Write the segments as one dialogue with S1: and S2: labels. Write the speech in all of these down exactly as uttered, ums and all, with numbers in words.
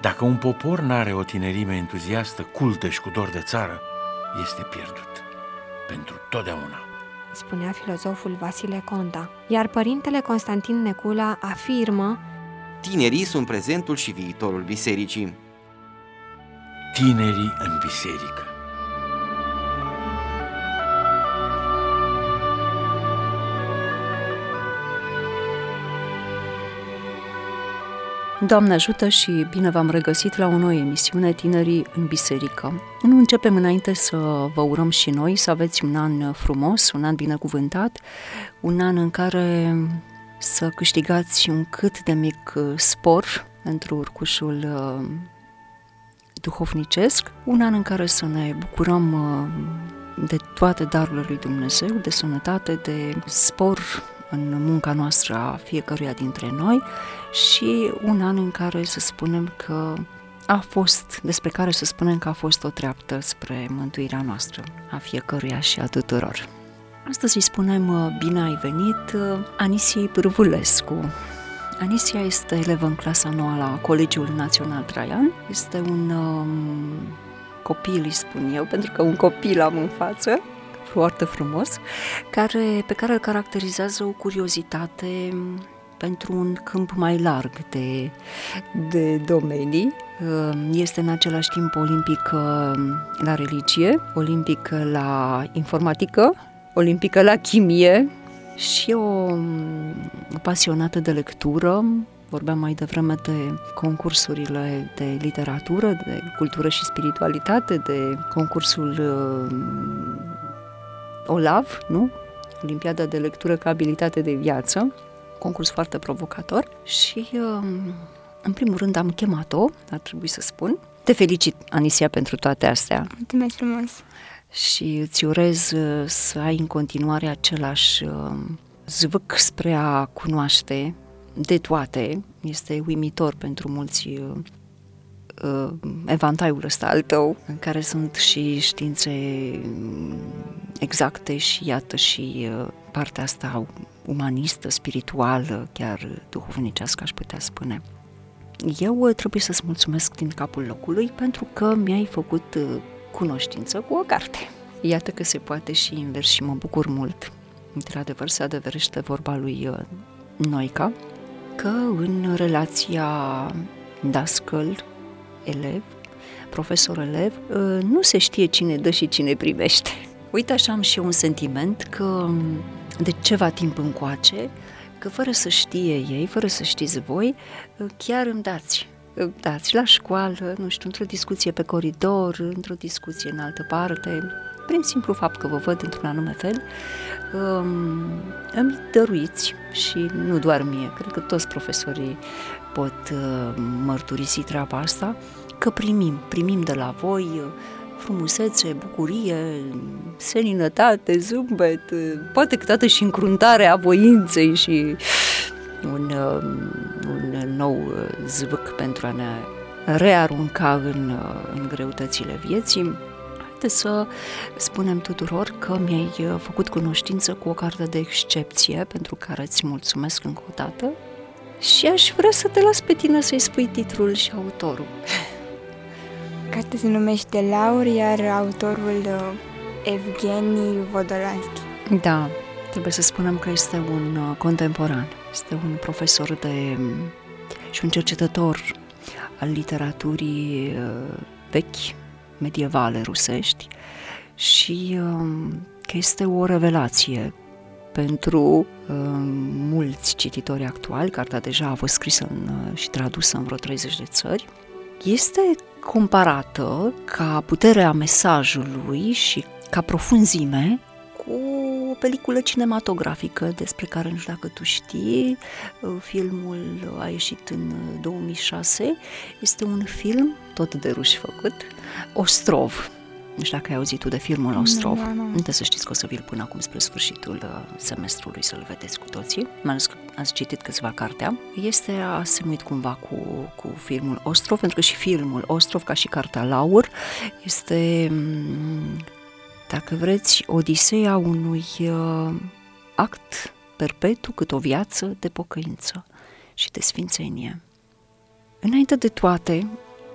S1: Dacă un popor n-are o tinerime entuziastă, cultă și cu dor de țară, este pierdut pentru totdeauna,
S2: spunea filozoful Vasile Conta. Iar părintele Constantin Necula afirmă:
S3: tinerii sunt prezentul și viitorul bisericii.
S1: Tinerii în biserică.
S4: Doamne ajută și bine v-am regăsit la o nouă emisiune Tinerii în Biserică. Nu începem înainte să vă urăm și noi să aveți un an frumos, un an binecuvântat, un an în care să câștigați un cât de mic spor pentru urcușul uh, duhovnicesc, un an în care să ne bucurăm uh, de toate darurile lui Dumnezeu, de sănătate, de spor în munca noastră a fiecăruia dintre noi și un an în care să spunem că a fost, despre care să spunem că a fost o treaptă spre mântuirea noastră, a fiecăruia și a tuturor. Astăzi îi spunem bine ai venit Anisiei Pârvulescu. Anisia este elevă în clasa nouă la Colegiul Național Traian. Este un um, copil, îi spun eu, pentru că un copil am în față, foarte frumos, care, pe care îl caracterizează o curiozitate pentru un câmp mai larg de, de domenii. Este în același timp olimpică la religie, olimpică la informatică, olimpică la chimie și o, o pasionată de lectură. Vorbeam mai devreme de concursurile de literatură, de cultură și spiritualitate, de concursul OLAV, nu? Olimpiada de lectură ca abilitate de viață, concurs foarte provocator și, în primul rând, am chemat-o, ar trebui să spun. Te felicit, Anisia, pentru toate astea.
S5: Mulțumesc frumos!
S4: Și îți urez să ai în continuare același zvâc spre a cunoaște de toate. Este uimitor pentru mulți evantaiul ăsta al tău, în care sunt și științe exacte și iată și partea asta umanistă, spirituală, chiar duhovnicească, aș putea spune. Eu trebuie să-ți mulțumesc din capul locului pentru că mi-ai făcut cunoștință cu o carte. Iată că se poate și invers și mă bucur mult. Într-adevăr se adeverește vorba lui Noica că în relația dascăl-elev, profesor-elev, nu se știe cine dă și cine primește. Uite, așa am și eu un sentiment că de ceva timp încoace, că fără să știe ei, fără să știți voi, chiar îmi dați. Îmi dați la școală, nu știu, într-o discuție pe coridor, într-o discuție în altă parte, prin simplu fapt că vă văd într-un anume fel, îmi dăruiți și nu doar mie, cred că toți profesorii pot mărturisi treaba asta, că primim, primim de la voi frumusețe, bucurie, seninătate, zâmbet, poate câteodată și încruntarea voinței și un, un nou zvâc pentru a ne rearunca în, în greutățile vieții. Haideți să spunem tuturor că mi-ai făcut cunoștință cu o carte de excepție, pentru care îți mulțumesc încă o dată și aș vrea să te las pe tine să-i spui titlul și autorul.
S5: Cartea se numește Laur, iar autorul Evgeni Vodolanski.
S4: Da, trebuie să spunem că este un contemporan, este un profesor de și un cercetător al literaturii vechi, medievale rusești și că este o revelație pentru uh, mulți cititori actuali. Cartea deja a fost scrisă în, și tradusă în vreo treizeci de țări. Este comparată ca puterea mesajului și ca profunzime cu o peliculă cinematografică despre care nu știu dacă tu știi. Filmul a ieșit în două mii șase. Este un film tot de ruși făcut, Ostrov. Nu știu dacă ai auzit tu de filmul Ostrov. Nu, nu, nu. Trebuie să știți că o să vi-l pun acum spre sfârșitul semestrului să-l vedeți cu toții. Mai ales că ați citit câțiva cartea. Este asemuit cumva cu, cu filmul Ostrov, pentru că și filmul Ostrov, ca și cartea Laur, este, dacă vreți, odiseea unui uh, act perpetu cât o viață de pocăință și de sfințenie. Înainte de toate,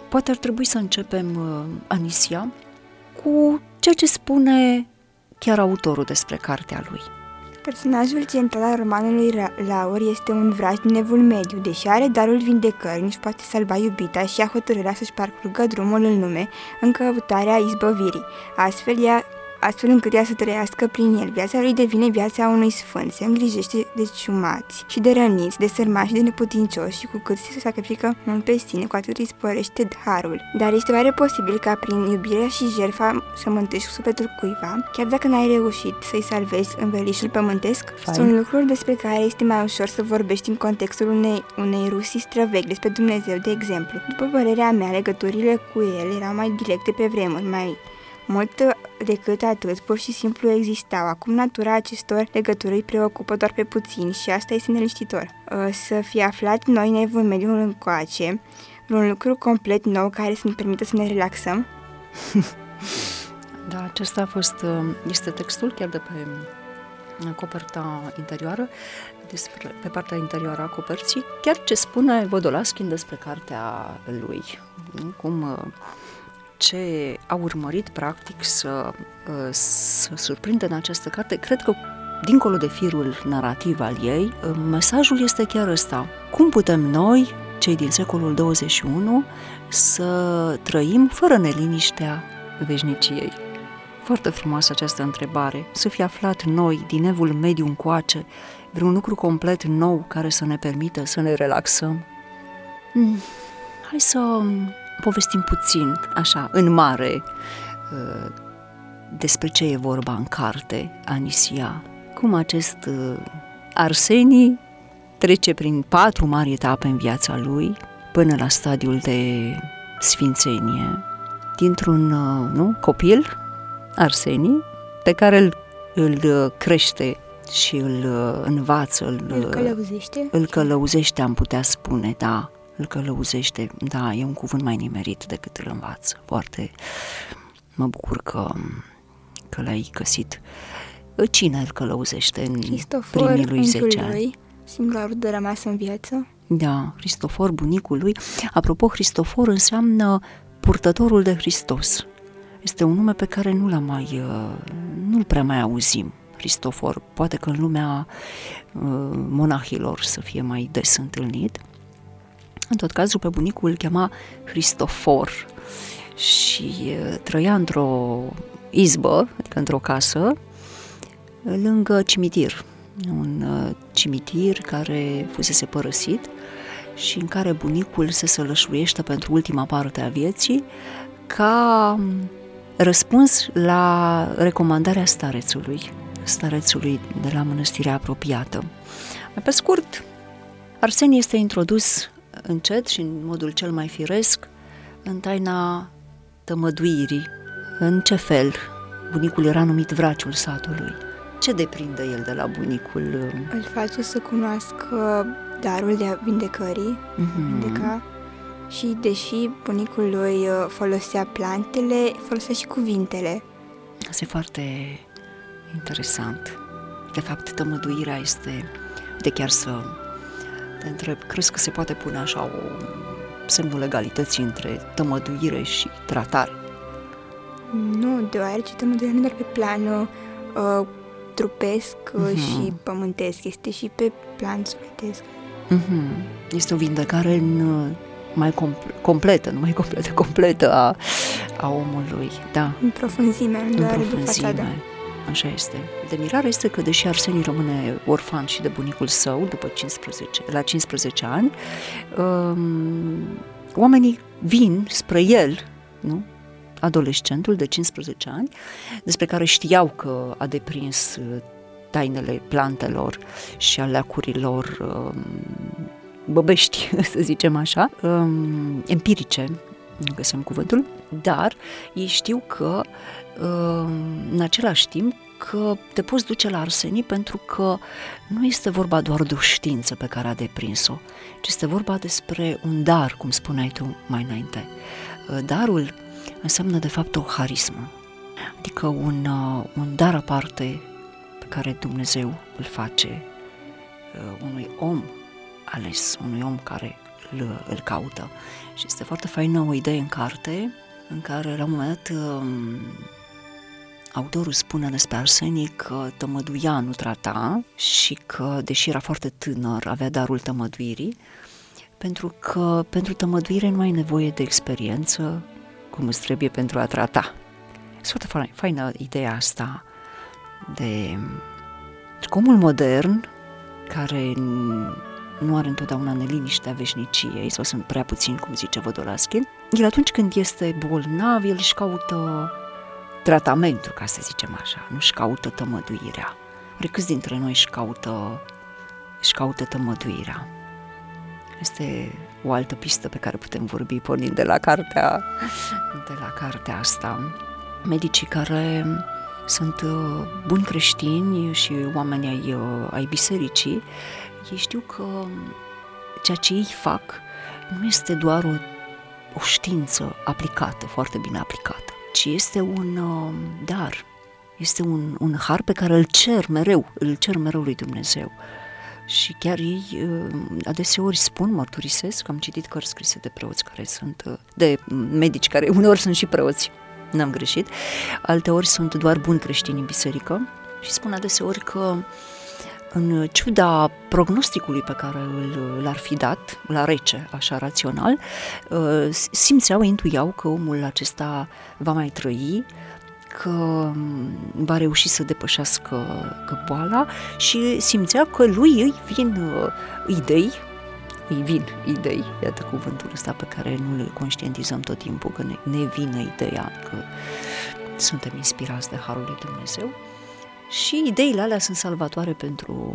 S4: poate ar trebui să începem, uh, Anisia, cu ceea ce spune chiar autorul despre cartea lui.
S5: Personajul central al romanului Laur este un vraj din Evul Mediu. Deși are darul vindecării, nu-și poate salva iubita și ia hotărârea să-și parcurgă drumul în lume în căutarea izbăvirii. Astfel, ea, astfel încât ea să trăiască prin el. Viața lui devine viața unui sfânt, se îngrijește de ciumați și de răniți, de sărmani și de neputincioși și cu cât se sacrifică mult pe sine, cu atât îi sporește harul. Dar este oare posibil ca prin iubirea și jertfa să mântuiești sufletul cuiva, chiar dacă n-ai reușit să-i salvezi învelișul pământesc? Fine. Sunt lucruri despre care este mai ușor să vorbești în contextul unei, unei Rusii străvechi despre Dumnezeu, de exemplu. După părerea mea, legăturile cu el erau mai directe pe vremuri, mai mult decât atât, pur și simplu existau. Acum natura acestor legături îi preocupă doar pe puțini și asta este neliniștitor. Să fi aflat noi în Evul Mediu încoace vreun lucru complet nou care să ne permită să ne relaxăm?
S4: Da, acesta a fost, este textul chiar de pe coperta interioară, despre, pe partea interioară a coperții, chiar ce spune Vodolaskin despre cartea lui. Cum ce a urmărit practic să, să surprindă în această carte. Cred că dincolo de firul narrativ al ei, mesajul este chiar ăsta. Cum putem noi, cei din secolul douăzeci și unu, să trăim fără neliniștea veșniciei? Foarte frumoasă această întrebare. Să fi aflat noi, din Evul Mediu încoace, vreun lucru complet nou care să ne permită să ne relaxăm? Hmm. Hai să povestim puțin, așa, în mare, despre ce e vorba în carte, Anisia. Cum acest Arseni trece prin patru mari etape în viața lui, până la stadiul de sfințenie. Dintr-un, nu, copil, Arseni, pe care îl, îl crește și îl învață, îl,
S5: îl călăuzește.
S4: Îl călăuzește, am putea spune, da. Îl călăuzește, da, e un cuvânt mai nimerit decât îl învață. Foarte mă bucur că, că l-ai găsit. Cine îl călăuzește în
S5: Cristofor,
S4: primii lui zece ani?
S5: Lui, singura rudă rămasă în viață.
S4: Da, Cristofor, bunicul lui. Apropo, Cristofor înseamnă purtătorul de Hristos. Este un nume pe care nu l-am mai, nu-l prea mai auzim. Cristofor, poate că în lumea monahilor să fie mai des întâlnit. În tot cazul, pe bunicul îl chema Cristofor și trăia într-o izbă, adică într-o casă, lângă cimitir. Un cimitir care fusese părăsit și în care bunicul se sălășluiește pentru ultima parte a vieții ca răspuns la recomandarea starețului, starețului de la mănăstirea apropiată. Pe scurt, Arsenie este introdus încet și în modul cel mai firesc în taina tămăduirii. În ce fel bunicul era numit vraciul satului? Ce deprinde el de la bunicul?
S5: Îl face să cunoască darul de vindecării, mm-hmm. vindeca, și deși bunicul lui folosea plantele, folosea și cuvintele.
S4: Asta e foarte interesant. De fapt, tămăduirea este de chiar să te întreb, crezi că se poate pune așa o semnul legalității între tămăduire și tratare?
S5: Nu, deoarece tămăduirea nu doar pe plan uh, trupesc uh-huh. și pământesc, este și pe plan sufletesc.
S4: Uh-huh. Este o vindecare în, mai compl- completă, nu mai completă, completă a, a omului, da.
S5: În profunzime, nu doar de fațadă.
S4: Așa este. De mirare este că, deși Arsenie rămâne orfan și de bunicul său, după cincisprezece, la cincisprezece ani, um, oamenii vin spre el, nu? Adolescentul de cincisprezece ani, despre care știau că a deprins tainele plantelor și ale leacurilor um, băbești, să zicem așa, um, empirice, nu găsim cuvântul, dar ei știu că în același timp că te poți duce la Arsenie pentru că nu este vorba doar de o știință pe care a deprins-o, ci este vorba despre un dar, cum spuneai tu mai înainte. Darul înseamnă de fapt o harismă, adică un, un dar aparte pe care Dumnezeu îl face unui om ales, unui om care îl îl, îl caută. Și este foarte faină o idee în carte în care la un moment dat autorul spune despre Arsenie că tămăduia, nu trata, și că, deși era foarte tânăr, avea darul tămăduirii, pentru că pentru tămăduire nu ai nevoie de experiență cum îți trebuie pentru a trata. Este foarte faină, faină ideea asta de omul modern, care nu are întotdeauna neliniștea veșniciei, sau sunt prea puțini, cum zice Vodolaskin, el atunci când este bolnav, el își caută tratamentul, ca să zicem așa, nu își caută tămăduirea. Oare câți dintre noi își caută, își caută tămăduirea? Este o altă pistă pe care putem vorbi pornind de la cartea, de la cartea asta. Medicii care sunt buni creștini și oameni ai, ai bisericii, ei știu că ceea ce ei fac nu este doar o, o știință aplicată, foarte bine aplicată, ci este un uh, dar, este un, un har pe care îl cer mereu, îl cer mereu lui Dumnezeu. Și chiar ei uh, adeseori spun, mărturisesc, am citit cărți scrise de preoți care sunt, uh, de medici care uneori sunt și preoți, n-am greșit, alteori sunt doar buni creștini în biserică și spun adeseori că în ciuda prognosticului pe care îl, l-ar fi dat, la rece, așa rațional, simțeau, intuiau că omul acesta va mai trăi, că va reuși să depășească că boala, și simțeau că lui îi vin idei, îi vin idei, iată cuvântul ăsta pe care nu le conștientizăm tot timpul, că ne, ne vine ideea că suntem inspirați de Harul lui Dumnezeu. Și ideile alea sunt salvatoare pentru,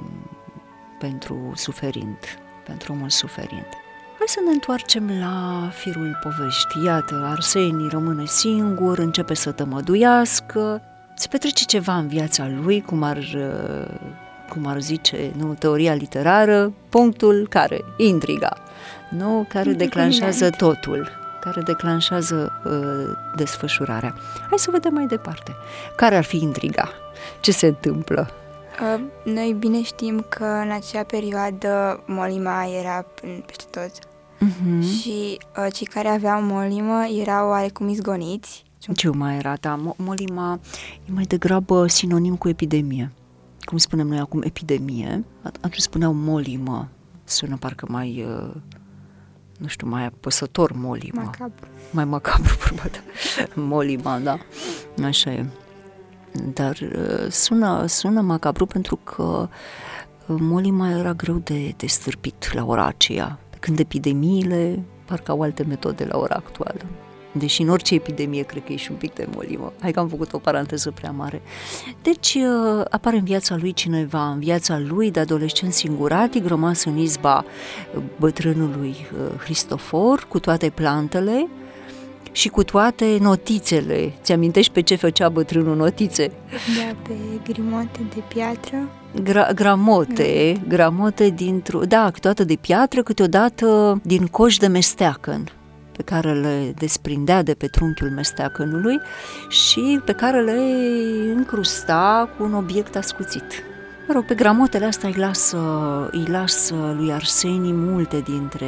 S4: pentru suferind, pentru omul suferind. Hai să ne întoarcem la firul poveștii. Iată, Arsenie rămâne singur, începe să tămăduiască, se petrece ceva în viața lui, cum ar, cum ar zice, nu, teoria literară, punctul care? Intriga, nu? Care declanșează totul, care declanșează uh, desfășurarea. Hai să vedem mai departe. Care ar fi intriga? Ce se întâmplă?
S5: Uh, noi bine știm că în acea perioadă molima era peste tot. Uh-huh. Și uh, cei care aveau molimă erau oarecum izgoniți.
S4: Ce mai era? Da, molima e mai degrabă sinonim cu epidemie. Cum spunem noi acum epidemie, atunci spuneau molimă. Sună parcă mai... Uh, nu știu, mai apăsător molima.
S5: Macabru.
S4: Mai macabru, probabil. Molima, da. Așa e. Dar sună, sună macabru pentru că molima era greu de, de stârpit la ora aceea, când epidemiile parcă au alte metode la ora actuală. Deși în orice epidemie cred că e și un pic de molimă. Hai că am făcut o paranteză prea mare. Deci apare în viața lui cineva, în viața lui de adolescent singuratic, rămas în izba bătrânului Hristofor, cu toate plantele și cu toate notițele. Ți-amintești pe ce făcea bătrânul notițe?
S5: Da, pe grimote de piatră.
S4: Gra- gramote, da. gramote dintr-o... Da, câteodată de piatră, câteodată din coși de mesteacăn, pe care le desprindea de pe trunchiul mesteacănului și pe care le încrusta cu un obiect ascuțit. Mă rog, pe gramotele astea îi lasă, îi lasă lui Arsenie multe dintre,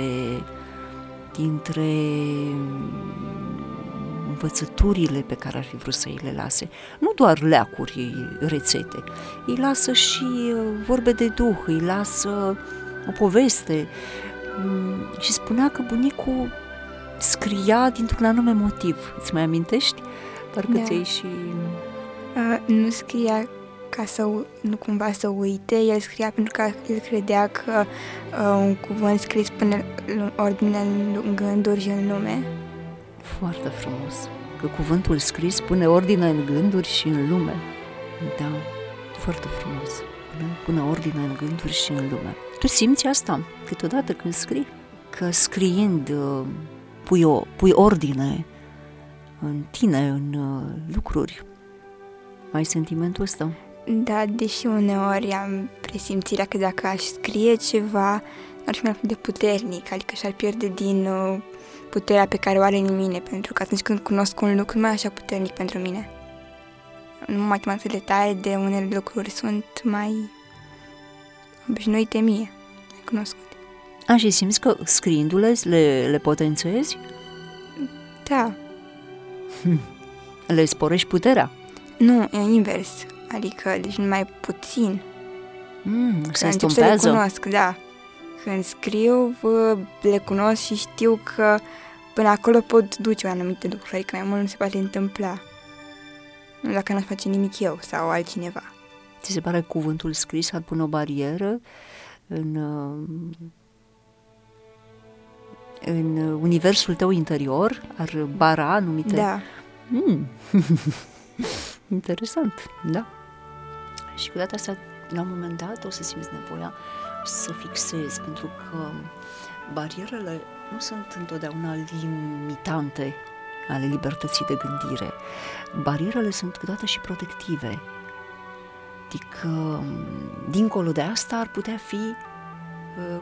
S4: dintre învățăturile pe care ar fi vrut să îi le lase. Nu doar leacuri, rețete, îi lasă și vorbe de duh, îi lasă o poveste. Și spunea că bunicul scria dintr-un anume motiv. Îți mai amintești? Parcă da. ți-ai și...
S5: Uh, nu scria ca să, nu cumva să uite, el scria pentru că el credea că uh, un cuvânt scris pune ordine în gânduri și în lume.
S4: Foarte frumos. Că cuvântul scris pune ordine în gânduri și în lume. Da, foarte frumos. Pune ordine în gânduri și în lume. Tu simți asta câteodată când scrii? Că scriind uh, pui, o, pui ordine în tine, în uh, lucruri. Ai sentimentul ăsta?
S5: Da, deși uneori am presimțirea că dacă aș scrie ceva, ar fi mai de puternic, adică și-ar pierde din uh, puterea pe care o are în mine, pentru că atunci când cunosc un lucru, nu mai așa puternic pentru mine. Nu matematicile tare de unele lucruri sunt mai obișnuite mie, mai cunoscute.
S4: A, și simți că scriindu-le le, le potențezi?
S5: Da.
S4: Hm. Le sporești puterea?
S5: Nu, e invers. Adică, deci numai puțin.
S4: Mm, se
S5: încep să le
S4: estompează?
S5: cunosc, da. Când scriu, vă, le cunosc și știu că până acolo pot duce anumite lucruri, adică mai mult nu se poate întâmpla. Nu dacă n-aș face nimic eu sau altcineva.
S4: Ți se pare că cuvântul scris ar pune o barieră în, în universul tău interior? Ar bara anumite...
S5: Da.
S4: Mm. Interesant, da. Și cu data asta, la un moment dat, o să simți nevoia să fixezi, pentru că barierele nu sunt întotdeauna limitante ale libertății de gândire. Barierele sunt câteodată și protective. Adică, dincolo de asta, ar putea fi uh,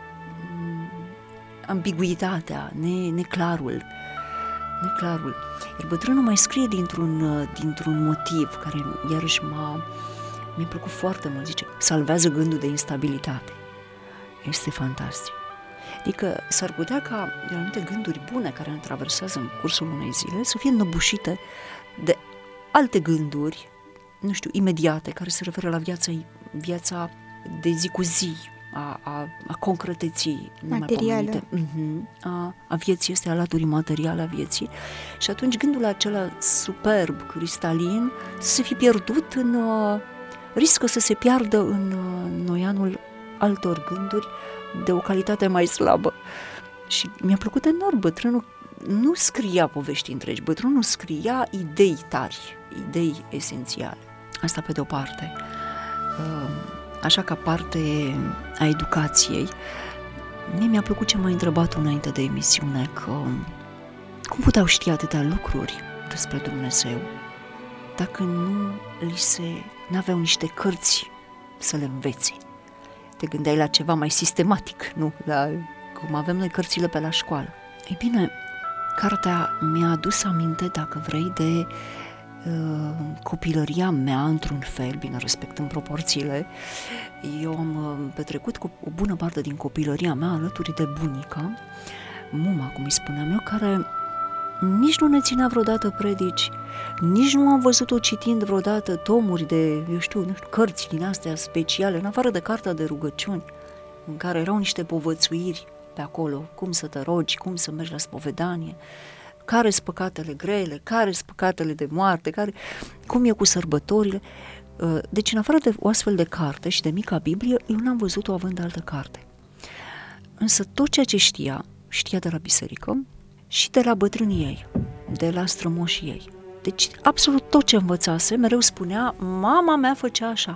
S4: ambiguitatea, ne, neclarul. Neclarul. Iar bătrânul mai scrie dintr-un, dintr-un motiv care, iarăși, m-a, mi-a plăcut foarte mult. Zice, salvează gândul de instabilitate. Este fantastic. Adică s-ar putea ca anumite gânduri bune care ne traversează în cursul unei zile să fie înăbușite de alte gânduri, nu știu, imediate, care se referă la viața, viața de zi cu zi, a, a, a concreteții
S5: materială,
S4: uh-huh, a, a vieții, este alături materiale a vieții, și atunci gândul acela superb, cristalin, să se fi pierdut în, uh, riscă să se piardă în uh, noianul altor gânduri de o calitate mai slabă. Și mi-a plăcut enorm, bătrânul nu scria povești întregi, bătrânul scria idei tari, idei esențiale. Asta pe de-o parte. Așa, ca parte a educației, mie mi-a plăcut ce m-a întrebat înainte de emisiune, că cum puteau ști atâtea lucruri despre Dumnezeu dacă nu li se, n-aveau niște cărți să le învețe. Te gândeai la ceva mai sistematic, nu? La cum avem noi cărțile pe la școală. Ei bine, cartea mi-a adus aminte, dacă vrei, de uh, copilăria mea, într-un fel, bine, respectând proporțiile. Eu am uh, petrecut cu o bună parte din copilăria mea alături de bunica, muma, cum îi spuneam eu, care nici nu ne ținea vreodată predici, nici nu am văzut-o citind vreodată tomuri de, eu știu, nu știu, cărți din astea speciale, în afară de cartea de rugăciuni, în care erau niște povățuiri pe acolo, cum să te rogi, cum să mergi la spovedanie, care sunt păcatele grele, care sunt păcatele de moarte, care, cum e cu sărbătorile. Deci, în afară de o astfel de carte și de mica Biblie, eu n-am văzut-o având altă carte. Însă tot ceea ce știa, știa de la biserică și de la bătrânii ei, de la strămoșii ei. Deci, absolut tot ce învățase, mereu spunea, mama mea făcea așa,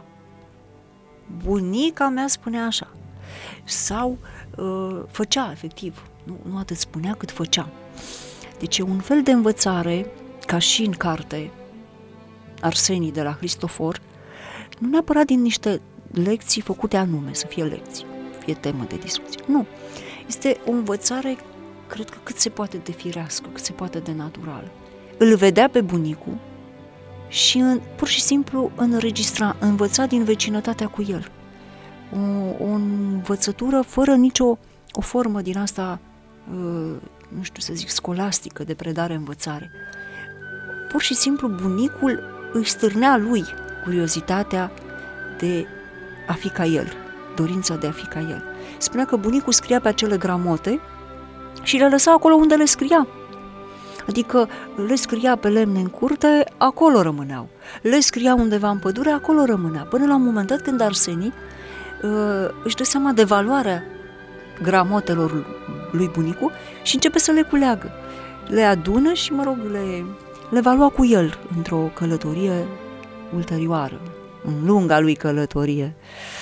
S4: bunica mea spunea așa, sau uh, făcea, efectiv, nu, nu atât spunea cât făcea. Deci e un fel de învățare, ca și în carte, Arsenii de la Cristofor, nu neapărat din niște lecții făcute anume, să fie lecții, fie temă de discuție. Nu, este o învățare, cred că cât se poate de firească, cât se poate de naturală. Îl vedea pe bunicul și în, pur și simplu înregistra, învăța din vecinătatea cu el. O, o învățătură fără nicio o formă din asta, nu știu să zic, scolastică, de predare-învățare. Pur și simplu bunicul îi stârnea lui curiozitatea de a fi ca el, dorința de a fi ca el. Spunea că bunicul scria pe acele gramote și le lăsa acolo unde le scria. Adică le scria pe lemne în curte, acolo rămâneau. Le scria undeva în pădure, acolo rămânea. Până la un moment dat când Arsenii uh, își dă seama de valoarea gramotelor lui bunicu și începe să le culeagă. Le adună și, mă rog, le, le va lua cu el într-o călătorie ulterioară, în lunga lui călătorie.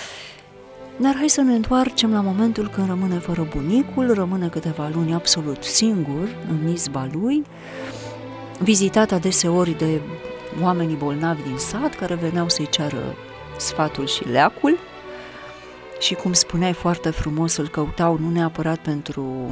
S4: Dar hai să ne întoarcem la momentul când rămâne fără bunicul, rămâne câteva luni absolut singur în izba lui, vizitat adeseori de oamenii bolnavi din sat care veneau să-i ceară sfatul și leacul și, cum spuneai foarte frumos, îl căutau nu neapărat pentru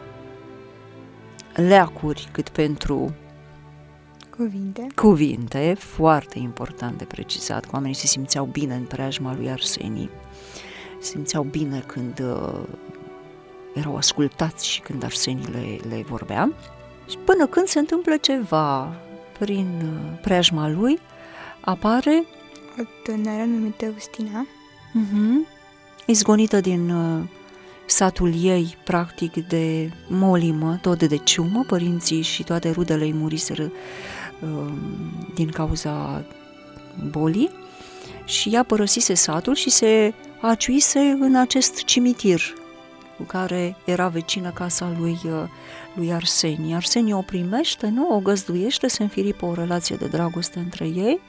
S4: leacuri, cât pentru
S5: cuvinte.
S4: Cuvinte, foarte important de precizat, că oamenii se simțeau bine în preajma lui Arsenii. Simțeau bine când uh, erau ascultați și când Arsenie le, le vorbea. Și până când se întâmplă ceva prin preajma lui, apare
S5: o tânără numită Ustina,
S4: uh-huh, izgonită din uh, satul ei, practic de molimă, tot de ciumă, părinții și toate rudele ei muriseră uh, din cauza bolii și ea părăsise satul și se aciuise în acest cimitir cu care era vecină casa lui, uh, lui Arsenie. Arsenie o primește, nu? O găzduiește, se înfiripă o relație de dragoste între ei.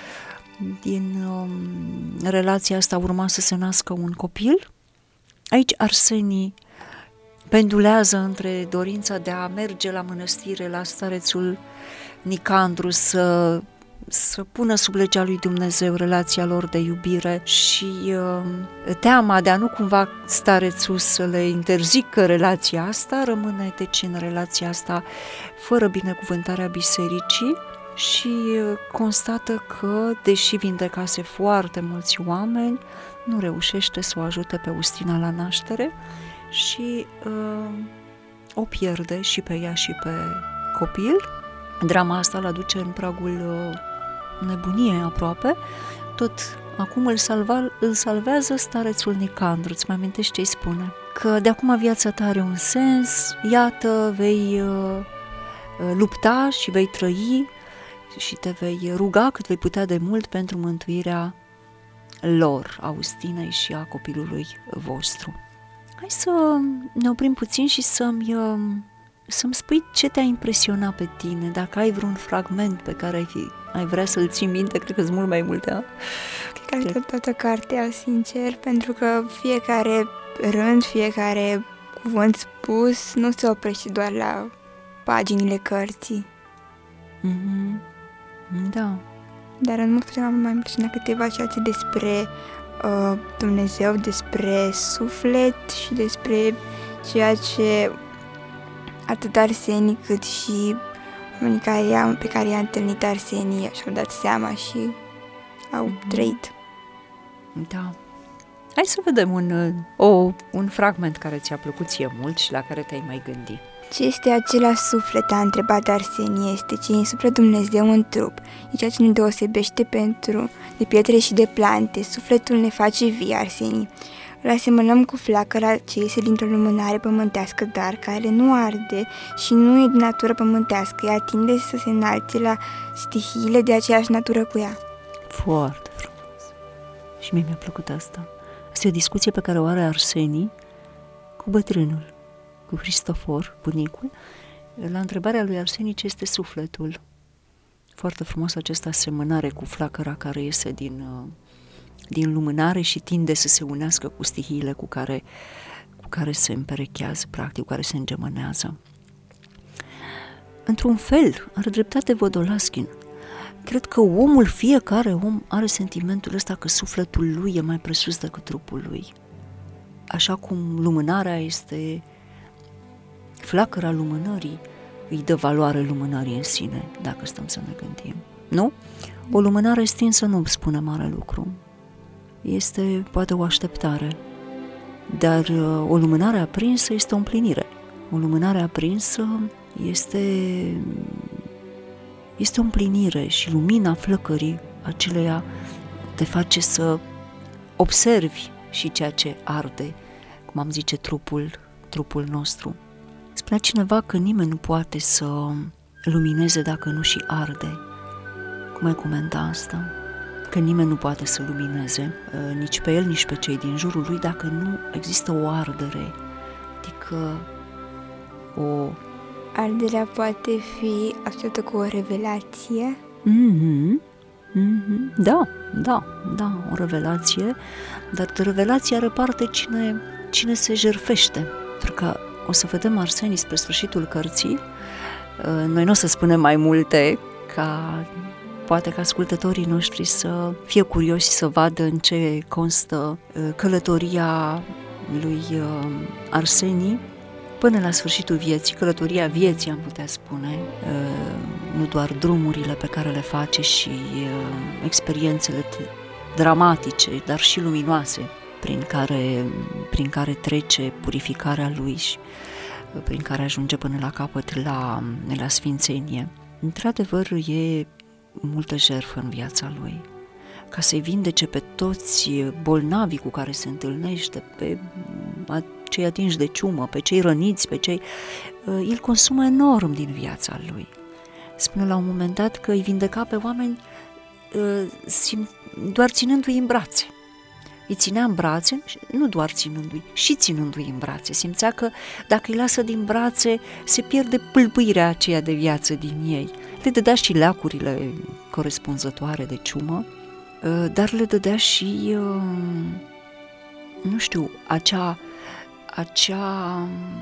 S4: Din um, relația asta urma să se nască un copil. Aici Arsenie pendulează între dorința de a merge la mănăstire, la starețul Nicandru, să, să pună sub legea lui Dumnezeu relația lor de iubire și uh, teama de a nu cumva starețul să le interzică relația asta, rămâne deci în relația asta fără binecuvântarea bisericii și uh, constată că, deși vindecase foarte mulți oameni, nu reușește să o ajute pe Ustina la naștere și uh, o pierde și pe ea și pe copil. Drama asta îl aduce în pragul uh, nebuniei aproape. Tot acum îl, salva, îl salvează starețul Nicandru. Îți mai amintești ce îi spune? Că de acum viața ta are un sens, iată, vei uh, lupta și vei trăi și te vei ruga cât vei putea de mult pentru mântuirea lor, a Ustinei și a copilului vostru. Hai să ne oprim puțin și să-mi, să-mi spui ce te-a impresionat pe tine, dacă ai vreun fragment pe care ai, fi, ai vrea să-l ții minte, cred că sunt mult mai multe, a?
S5: Cred că tot, toată cartea, sincer, pentru că fiecare rând, fiecare cuvânt spus nu se oprește doar la paginile cărții.
S4: Mm-hmm. Da.
S5: Dar în mod special m-a impresionat câteva ceațe despre uh, Dumnezeu, despre suflet și despre ceea ce atât Arsenie cât și oamenii care, pe care i-a întâlnit Arsenie și-au dat seama și au mm-hmm. trăit.
S4: Da. Hai să vedem un, o, un fragment care ți-a plăcut ție mult și la care te-ai mai gândit.
S5: Ce este acela suflet, a întrebat Arsenie, este ce însuflă Dumnezeu în trup. E ceea ce ne deosebește pentru de pietre și de plante. Sufletul ne face vii, Arsenie. Îl asemănăm cu flacăra ce iese dintr-o lumânare pământească, dar care nu arde și nu e de natură pământească. Ea tinde să se înalțe la stihiile de aceeași natură cu ea.
S4: Foarte frumos. Și mie mi-a plăcut asta. Asta e o discuție pe care o are Arsenie cu bătrânul, cu Cristofor, bunicul, la întrebarea lui Arsenie ce este sufletul. Foarte frumos această asemănare cu flacăra care iese din, din lumânare și tinde să se unească cu stihiile cu care, cu care se împerechează, practic, cu care se îngemânează. Într-un fel, are dreptate Vodolaskin. Cred că omul, fiecare om, are sentimentul ăsta că sufletul lui e mai presus decât trupul lui. Așa cum lumânarea este flacăra lumânării, îi dă valoare lumânării în sine, dacă stăm să ne gândim. Nu? O lumânare stinsă nu spune mare lucru. Este poate o așteptare. Dar o lumânare aprinsă este o împlinire. O lumânare aprinsă este, este o împlinire și lumina flăcării aceleia te face să observi și ceea ce arde, cum am zice, trupul, trupul nostru. Spunea cineva că nimeni nu poate să lumineze dacă nu și arde. Cum ai comenta asta? Că nimeni nu poate să lumineze, nici pe el, nici pe cei din jurul lui, dacă nu există o ardere. Adică o...
S5: Arderea poate fi asociată cu o revelație?
S4: Mm-hmm. Mm-hmm. Da, da, da, o revelație, dar de revelație are parte cine, cine se jertfește. Pentru că o să vedem Arsenie spre sfârșitul cărții. Noi nu o să spunem mai multe, ca poate că ascultătorii noștri să fie curioși să vadă în ce constă călătoria lui Arsenie până la sfârșitul vieții, călătoria vieții, am putea spune, nu doar drumurile pe care le face și experiențele dramatice, dar și luminoase prin care, prin care trece purificarea lui și prin care ajunge până la capăt la, la sfințenie. Într-adevăr, e multă jertfă în viața lui, ca să-i vindece pe toți bolnavii cu care se întâlnește, pe cei atinși de ciumă, pe cei răniți, pe cei... El consumă enorm din viața lui. Spune la un moment dat că îi vindeca pe oameni doar ținându-i în brațe. Îi ținea în brațe, nu doar ținându-i, și ținându-i în brațe. Simțea că dacă îi lasă din brațe, se pierde pâlpâirea aceea de viață din ei. Le dădea și leacurile corespunzătoare de ciumă, dar le dădea și, nu știu, acea, acea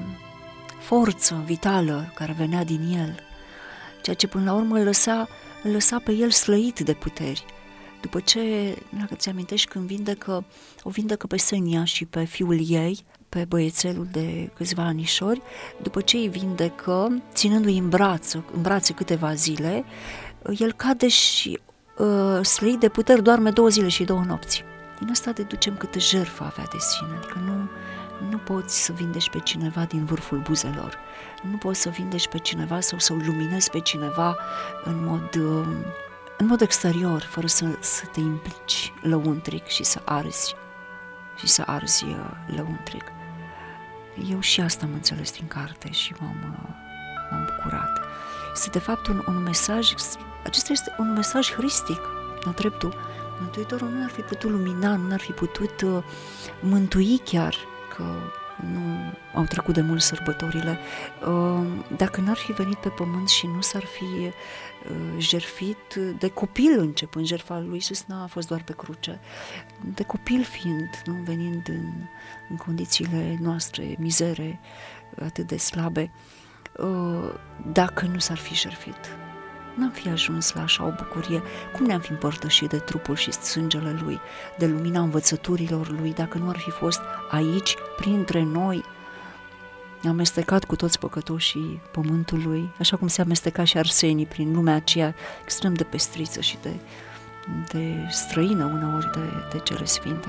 S4: forță vitală care venea din el, ceea ce până la urmă îl lăsa, îl lăsa pe el slăit de puteri. După ce, dacă ți amintești, când vindecă, o vindecă pe Senia și pe fiul ei, pe băiețelul de câțiva anișori, după ce îi vindecă, ținându-i în, brață, în brațe câteva zile, el cade și uh, slăit de puteri, doarme două zile și două nopți. Din asta deducem câtă jertfă avea de sine, adică nu, nu poți să vindești pe cineva din vârful buzelor, nu poți să vindești pe cineva sau să luminezi pe cineva în mod... Uh, în mod exterior, fără să, să te implici lăuntric și să arzi, și să arzi lăuntric. Eu și asta am înțeles din carte și m-am, m-am bucurat. Este de fapt un, un mesaj, acesta este un mesaj hristic, în dreptul. Mântuitorul nu ar fi putut lumina, nu ar fi putut uh, mântui chiar, că nu au trecut de mult sărbătorile, uh, dacă n-ar fi venit pe pământ și nu s-ar fi uh, jertfit de copil începând. Jertfa lui Iisus n-a fost doar pe cruce, de copil fiind, nu venind în, în condițiile noastre, mizere, atât de slabe, uh, dacă nu s-ar fi jertfit, n-am fi ajuns la așa o bucurie. Cum ne-am fi împărtășit de trupul și sângele lui, de lumina învățăturilor lui, dacă nu ar fi fost aici, printre noi, amestecat cu toți păcătoșii pământului, așa cum se amesteca și Arsenii prin lumea aceea extrem de pestriță și de, de străină uneori de, de cele sfinte.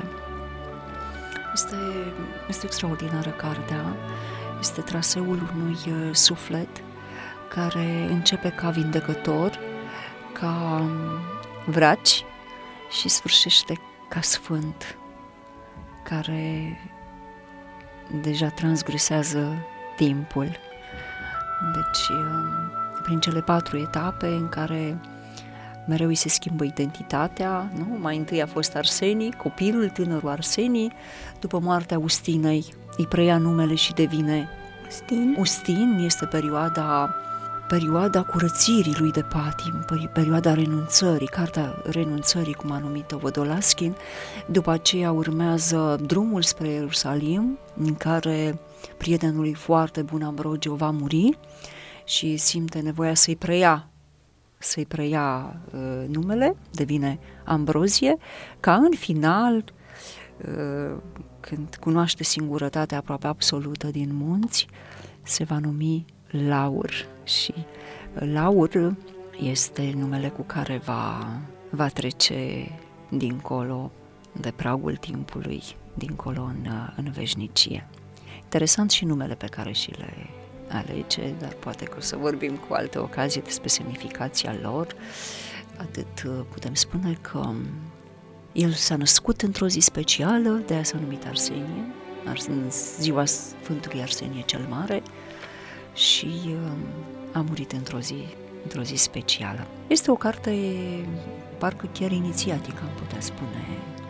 S4: Este, este extraordinară cartea, este traseul unui uh, suflet care începe ca vindecător, ca vraci și sfârșește ca sfânt, care deja transgresează timpul. Deci, prin cele patru etape în care mereu îi se schimbă identitatea, nu? Mai întâi a fost Arsenii, copilul, tânărul Arsenii, după moartea Ustinei îi preia numele și devine
S5: Ustin.
S4: Ustin. Este perioada perioada curățirii lui de patim, perioada renunțării, cartea renunțării, cum a numit-o Vodolaskin. După aceea urmează drumul spre Ierusalim, în care prietenul lui foarte bun Ambrogio va muri și simte nevoia să-i preia, să-i preia uh, numele, devine Ambrozie, ca în final, uh, când cunoaște singurătatea aproape absolută din munți, se va numi Laur și Laur este numele cu care va, va trece dincolo de pragul timpului, dincolo în, în veșnicie. Interesant și numele pe care și le alege, dar poate că o să vorbim cu alte ocazii despre semnificația lor. Atât putem spune că el s-a născut într-o zi specială, de aia s-a numit Arsenie, în ziua Sfântului Arsenie cel Mare, și uh, a murit într-o zi, într-o zi specială. Este o carte parcă chiar inițiatică, am putea spune,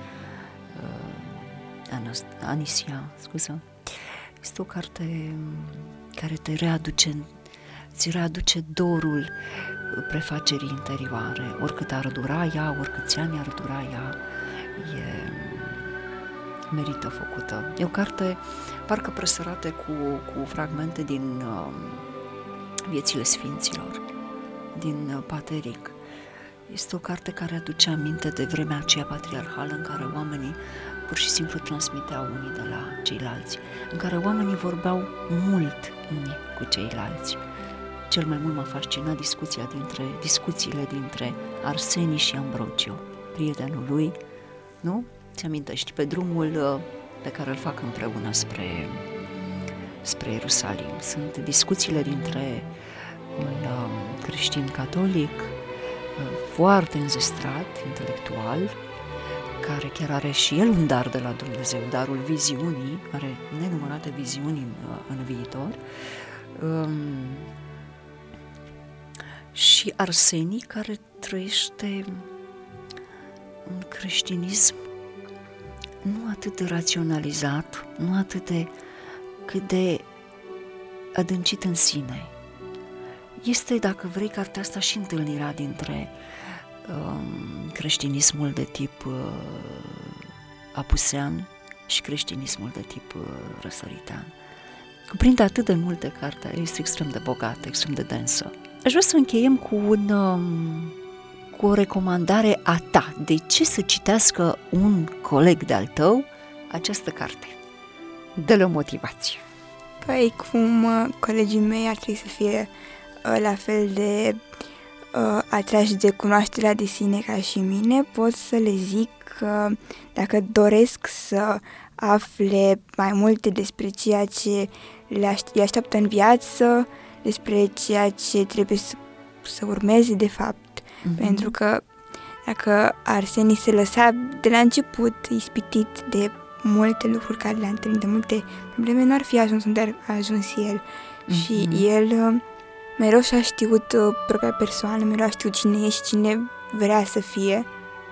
S4: uh, Anast- Anisia, scuză. Este o carte care te readuce, îți readuce dorul prefacerii interioare, oricât ar dura ea, oricâți ani ar dura ea, e merită făcută. E o carte parcă presărată cu, cu fragmente din uh, viețile sfinților, din uh, Pateric. Este o carte care aduce aminte de vremea aceea patriarhală în care oamenii pur și simplu transmiteau unii de la ceilalți, în care oamenii vorbeau mult unii cu ceilalți. Cel mai mult m-a fascinat discuția dintre, discuțiile dintre Arsenii și Ambrogio, prietenul lui, nu? ți amintești, pe drumul pe care îl fac împreună spre, spre Ierusalim. Sunt discuțiile dintre un um, creștin catolic uh, foarte înzestrat, intelectual, care chiar are și el un dar de la Dumnezeu, darul viziunii, are nenumărate viziuni în, în viitor, um, și Arsenii, care trăiește un creștinism nu atât de raționalizat, nu atât de cât de adâncit în sine. Este, dacă vrei, cartea asta și întâlnirea dintre um, creștinismul de tip uh, apusean și creștinismul de tip uh, răsăritean. Cuprinde atât de multe, cartea este extrem de bogată, extrem de densă. Aș vrea să încheiem cu, un, um, cu o recomandare a ta. De ce să citească un coleg de-al tău această carte? Dă-le o motivație.
S5: Păi, cum uh, colegii mei ar trebui să fie uh, la fel de uh, atrași de cunoașterea de sine ca și mine, pot să le zic că dacă doresc să afle mai multe despre ceea ce le aș- îi așteaptă în viață, despre ceea ce trebuie să, să urmeze de fapt, mm-hmm. pentru că dacă Arsenii se lăsa de la început ispitit de multe lucruri care le-a întâlnit, de multe probleme, nu ar fi ajuns unde a ajuns el. Mm-hmm. Și el mereu și-a știut uh, propria persoană, mereu a știut cine e și cine vrea să fie.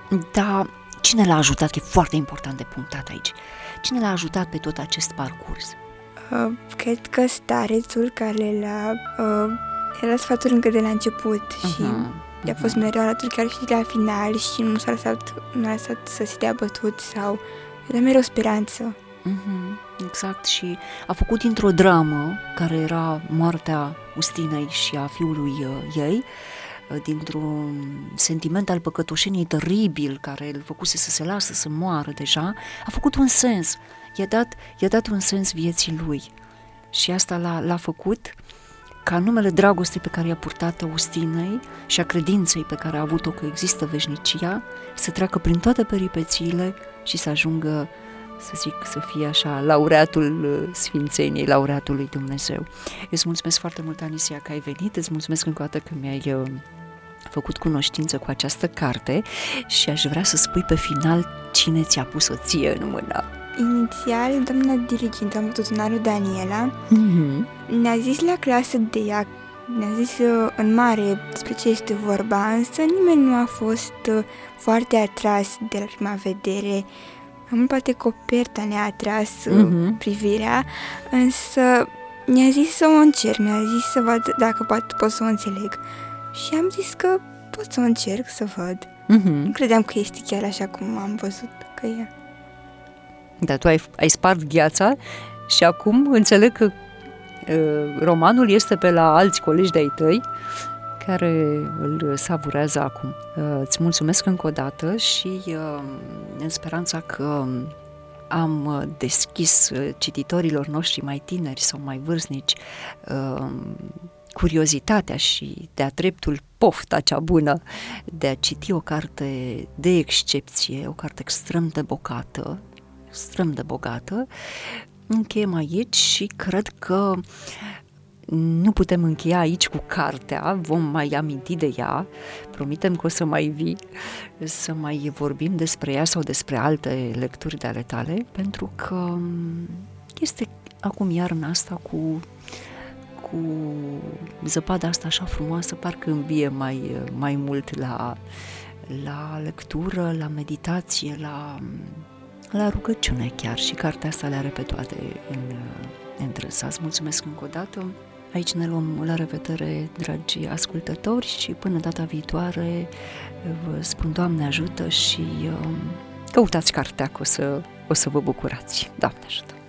S4: Da, cine l-a ajutat? E foarte important de punctat aici. Cine l-a ajutat pe tot acest parcurs?
S5: Uh, cred că starețul care l-a, uh, el a sfaturi încă de la început uh-huh. și uh-huh. i-a fost mereu alături chiar și la final și nu s-a lăsat, nu a lăsat să se dea bătut sau i-a mereu speranță.
S4: Uh-huh. Exact, și a făcut dintr-o dramă care era moartea Ustinei și a fiului uh, ei, uh, dintr-un sentiment al păcătoșeniei teribil care îl făcuse să se lasă să moară deja, a făcut un sens. I-a dat, i-a dat un sens vieții lui și asta l-a, l-a făcut ca numele dragostei pe care i-a purtat-o Ustinei și a credinței pe care a avut-o că există veșnicia să treacă prin toate peripețiile și să ajungă, să zic, să fie așa laureatul sfințeniei, laureatul lui Dumnezeu. Îți mulțumesc foarte mult, Anisia, că ai venit, îți mulțumesc încă o dată că mi-ai uh, făcut cunoștință cu această carte și aș vrea să spui pe final cine ți-a pus-o ție în mână.
S5: Inițial, doamna dirigintă, doamna tutunarul Daniela,
S4: Mm-hmm.
S5: ne-a zis la clasă de ea, ne-a zis uh, în mare despre ce este vorba, însă nimeni nu a fost uh, foarte atras de la prima vedere. Mai mult poate coperta ne-a atras uh,
S4: Mm-hmm.
S5: privirea, însă mi-a zis să o încerc, mi-a zis să văd dacă poate, pot să o înțeleg. Și am zis că pot să o încerc să văd.
S4: Mm-hmm.
S5: Nu credeam că este chiar așa cum am văzut că e.
S4: Dar tu ai, ai spart gheața și acum înțeleg că uh, romanul este pe la alți colegi de-ai tăi care îl savurează acum. Uh, îți mulțumesc încă o dată și uh, în speranța că am deschis uh, cititorilor noștri mai tineri sau mai vârstnici uh, curiozitatea și de-a dreptul pofta cea bună de a citi o carte de excepție, o carte extrem de bogată, extrem de bogată. Încheiem aici și cred că nu putem încheia aici cu cartea, vom mai aminti de ea, promitem că o să mai vii, să mai vorbim despre ea sau despre alte lecturi de ale tale, pentru că este acum iarna asta cu, cu zăpada asta așa frumoasă, parcă îmbie mai, mai mult la, la lectură, la meditație, la... la rugăciune chiar, și cartea asta le are pe toate în, între sa. Îți mulțumesc încă o dată. Aici ne luăm la revedere, dragi ascultători, și până data viitoare vă spun Doamne ajută și uh, căutați cartea, că o să, o să vă bucurați. Doamne ajută!